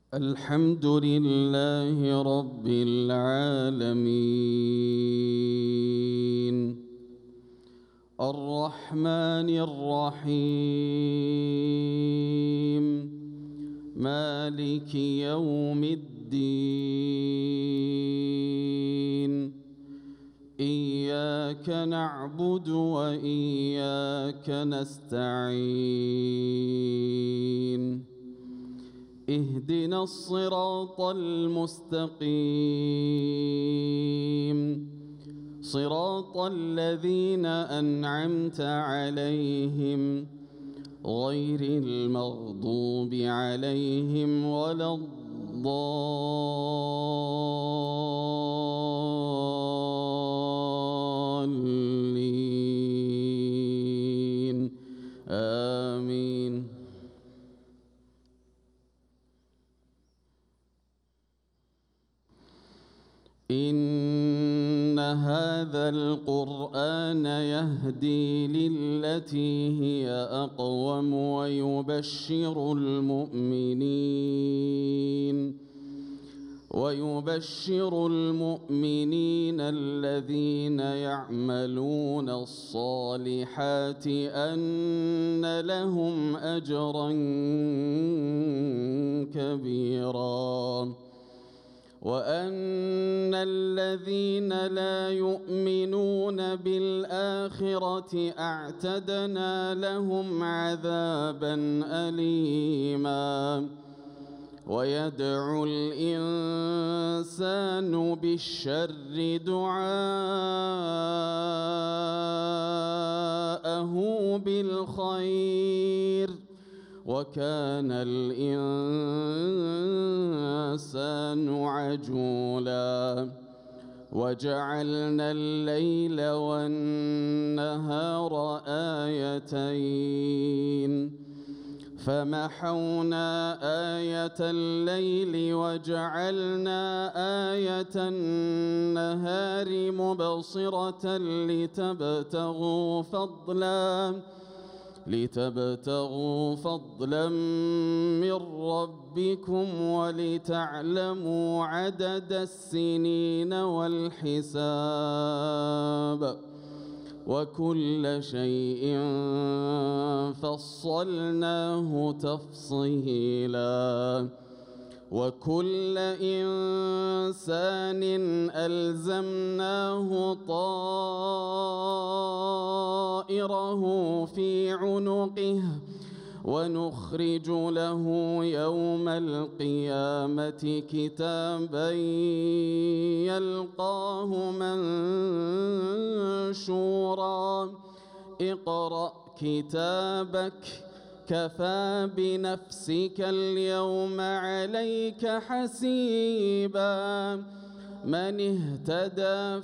الحمد لله رب العالمين الرحمن الرحيم مالك يوم الدين إياك نعبد وإياك نستعين اهدنا الصراط المستقيم صراط الذين أنعمت عليهم غير المغضوب عليهم ولا الضالين آمين. إن هذا القرآن يهدي للتي هي أقوم ويبشر المؤمنين الذين يعملون الصالحات أن لهم أجرا كبيرا وأن الذين لا يؤمنون بالآخرة أعتدنا لهم عذابا أليما. ويدعو الإنسان بالشر دعاءه بالخير وكان الإنسان عجولا. وجعلنا الليل والنهار آيتين فمحونا آية الليل وجعلنا آية النهار مبصرة لتبتغوا فضلا من ربكم ولتعلموا عدد السنين والحساب وكل شيء فصلناه تفصيلا. وكل إنسان ألزمناه طائره في عنقه ونخرج له يوم القيامة كتابا يلقاه منشورا اقرأ كتابك كفى بنفسك اليوم عليك حسيبا. من اهتدى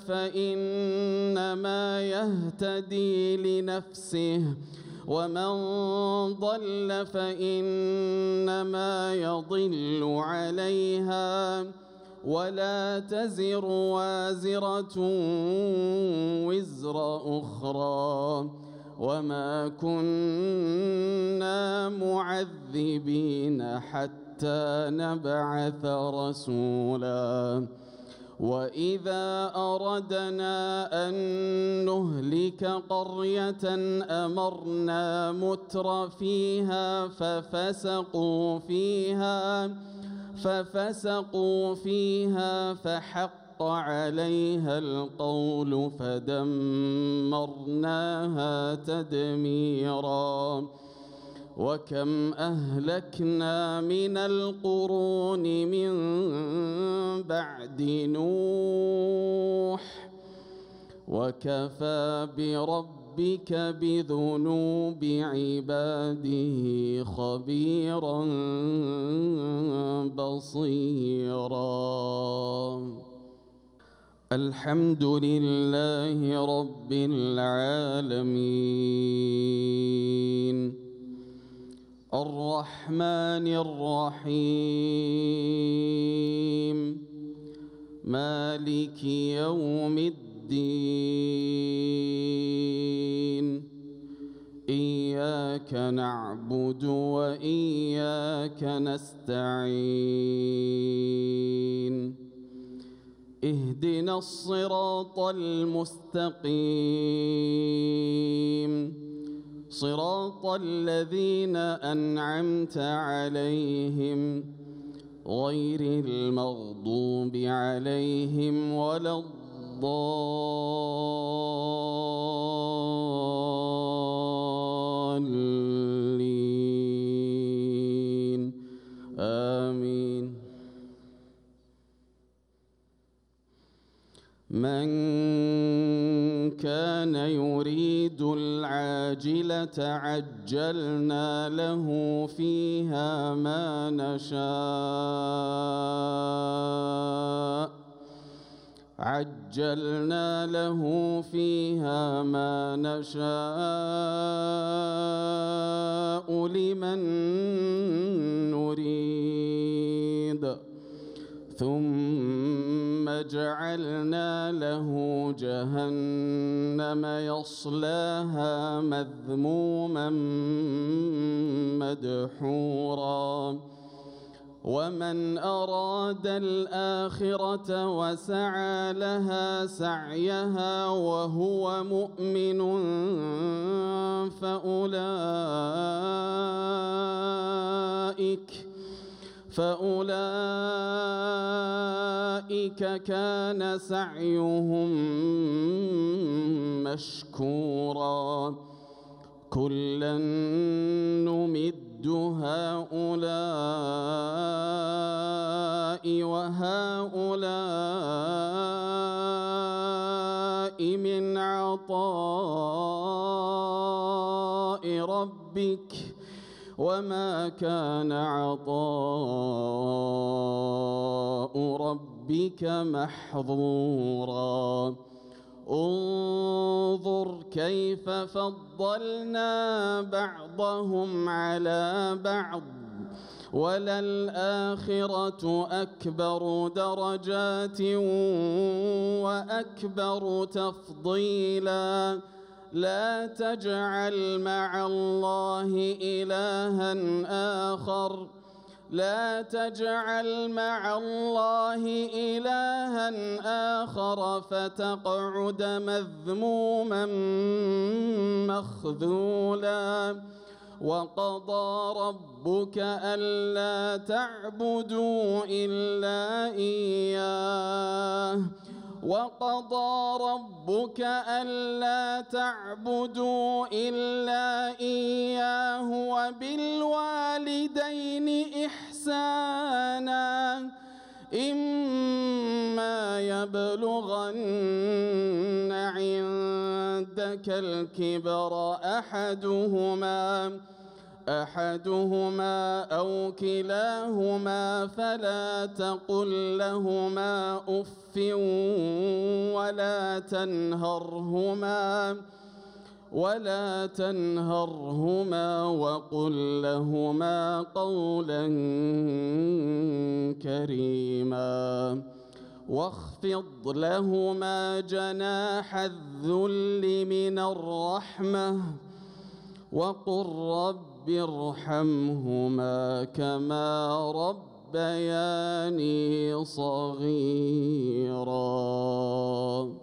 فإنما يهتدي لنفسه ومن ضل فإنما يضل عليها ولا تزر وازرة وزر أخرى وما كنا معذبين حتى نبعث رسولا. وإذا أردنا أن نهلك قرية أمرنا متر فيها ففسقوا فيها فحق عليها القول فدمرناها تدميرا. وكم أهلكنا من القرون من بعد نوح وكفى بربك بذنوب عباده خبيرا بصيرا. الحمد لله رب العالمين الرحمن الرحيم مالك يوم الدين إياك إياك نعبد وإياك نستعين اهدنا الصراط المستقيم صراط الذين أنعمت عليهم غير المغضوب عليهم ولا الضالين آمين. من كان يريد العاجلة عجلنا له فيها ما نشاء لمن نريد ثم جعلنا له جهنم يصلاها مذموما مدحورا ومن أراد الآخرة وسعى لها سعيها وهو مؤمن فأولئك كان سعيهم مشكورا كلا نمد هؤلاء وهؤلاء من عطاء ربك وما كان عطاء ربك محظورا انظر كيف فضلنا بعضهم على بعض وللآخرة أكبر درجات وأكبر تفضيلا لا تجعل مع الله إلها آخر فتقعد مذموما مخذولا وقضى ربك ألا تعبدوا إلا إياه وبالوالدين إحسانا إما يبلغن عندك الكبر أحدهما أو كلاهما فلا تقل لهما أف ولا تنهرهما وقل لهما قولا كريما واخفض لهما جناح الذل من الرحمة وقل رب ارحمهما كما ربياني صغيرا.